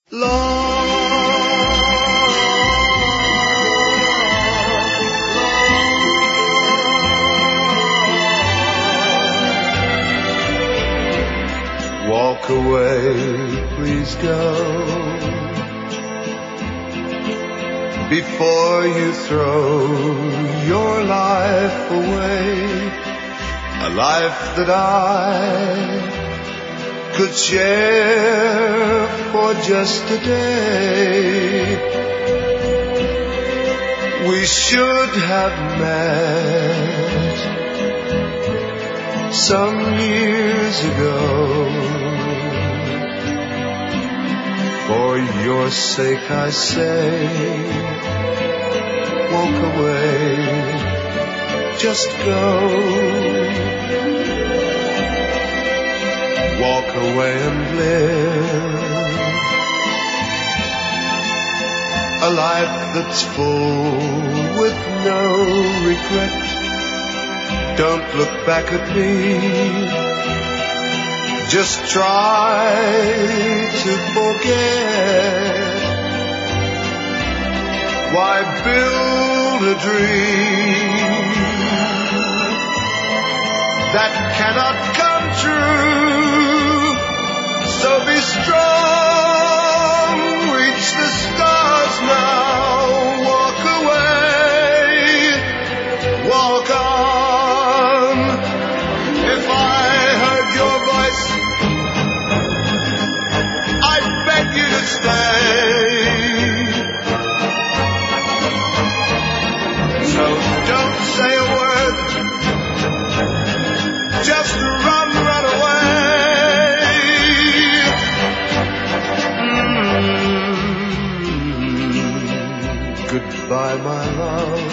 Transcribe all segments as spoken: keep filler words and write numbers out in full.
Walk away, please go, before you throw your life away, a life that I could share for just a day. We should have met some years ago. For your sake I say, walk away, just go. Walk away and live a life that's full with no regret. Don't look back at me, just try to forget. Why build a dream that cannot come true? So be strong, reach the stars now. Walk away, walk on. If I heard your voice, I beg you to stay. So don't say a word, just run, run away. Mm-hmm. Goodbye, my love.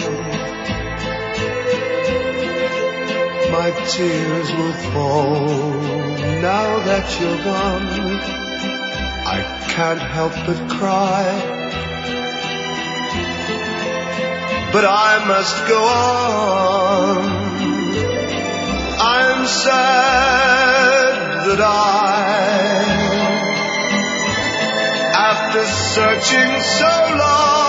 My tears will fall now that you're gone. I can't help but cry, but I must go on. I'm sad that I, after searching so long,